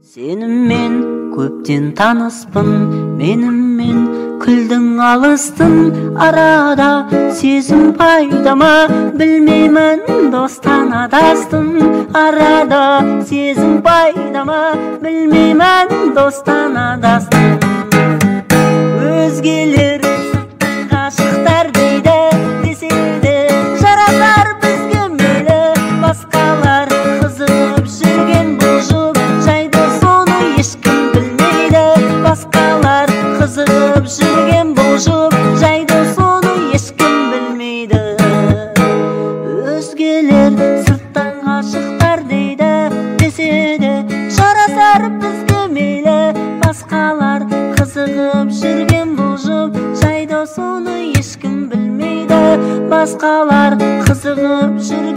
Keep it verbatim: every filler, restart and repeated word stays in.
Сеніммен көптен таныспын, менімен күлдің алыстың арада. Сезім пайдама білмеймін, достан адастың арада. Сезім пайдама білмеймін, достан адастың. Өзгелер ғашықтар дейді, десе де жарасар бізге мейлі. Басқалар қызығып жүрген бұл жұп жайды, соны ешкім білмейді. Басқалар қызығып жүрген бұл жұп жайды, соны ешкім білмейді. Өзгелер сырттан ғашықтар дейді, десе де жарасар бізге мейлі. Басқалар қызығып жүрген бұл жұп жайды, соны ешкім білмейді. Басқалар қызығып жүрген